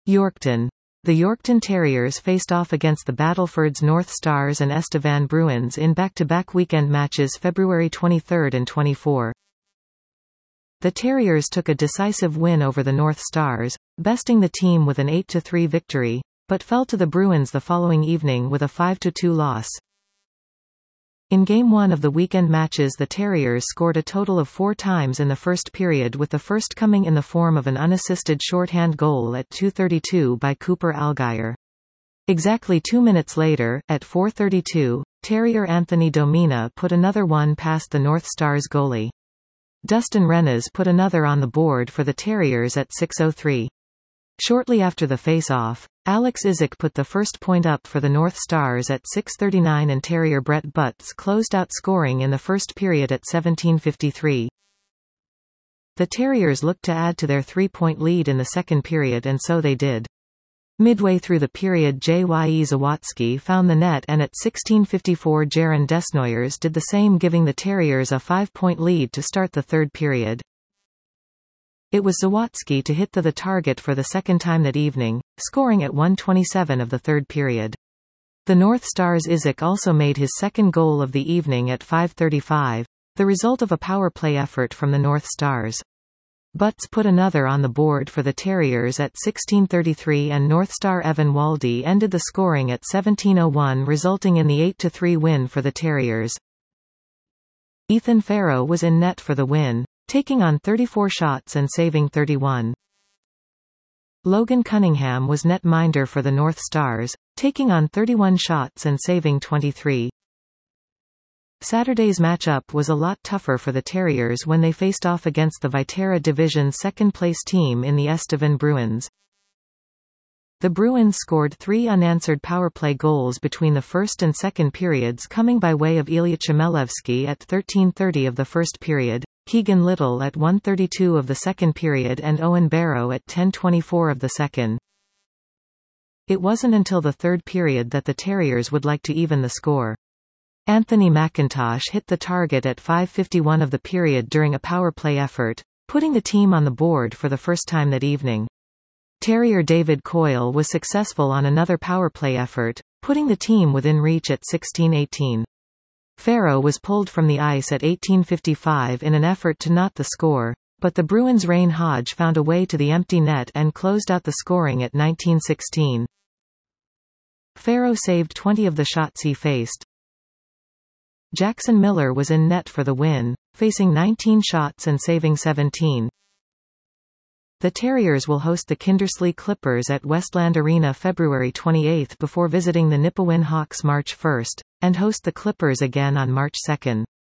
Yorkton. The Yorkton Terriers faced off against the Battleford's North Stars and Estevan Bruins in back-to-back weekend matches February 23 and 24. The Terriers took a decisive win over the North Stars, besting the team with an 8-3 victory, but fell to the Bruins the following evening with a 5-2 loss. In Game 1 of the weekend matches, the Terriers scored a total of 4 times in the first period, with the first coming in the form of an unassisted shorthand goal at 2:32 by Cooper Allgeier. Exactly 2 minutes later, at 4:32, Terrier Anthony Domina put another one past the North Stars goalie. Dustin Rennes put another on the board for the Terriers at 6:03. Shortly after the face-off, Alex Isak put the first point up for the North Stars at 6:39 and Terrier Brett Butts closed out scoring in the first period at 17:53. The Terriers looked to add to their 3-point lead in the second period, and so they did. Midway through the period, Jye Zawatsky found the net, and at 16:54 Jaron Desnoyers did the same, giving the Terriers a 5-point lead to start the third period. It was Zawatsky to hit the target for the second time that evening, scoring at 1:27 of the third period. The North Stars' Isak also made his second goal of the evening at 5:35, the result of a power play effort from the North Stars. Butts put another on the board for the Terriers at 16:33, and North Star Evan Waldy ended the scoring at 17:01, resulting in the 8-3 win for the Terriers. Ethan Farrow was in net for the win, taking on 34 shots and saving 31. Logan Cunningham was netminder for the North Stars, taking on 31 shots and saving 23. Saturday's matchup was a lot tougher for the Terriers when they faced off against the Viterra Division's second-place team in the Estevan Bruins. The Bruins scored 3 unanswered powerplay goals between the first and second periods, coming by way of Ilya Chmelevski at 13:30 of the first period, Keegan Little at 1:32 of the second period, and Owen Barrow at 10:24 of the second. It wasn't until the third period that the Terriers would like to even the score. Anthony McIntosh hit the target at 5:51 of the period during a power play effort, putting the team on the board for the first time that evening. Terrier David Coyle was successful on another power play effort, putting the team within reach at 16:18. Farrow was pulled from the ice at 18:55 in an effort to knot the score, but the Bruins' Rayne Hodge found a way to the empty net and closed out the scoring at 19:16. Farrow saved 20 of the shots he faced. Jackson Miller was in net for the win, facing 19 shots and saving 17. The Terriers will host the Kindersley Clippers at Westland Arena February 28 before visiting the Nipawin Hawks March 1, and host the Clippers again on March 2.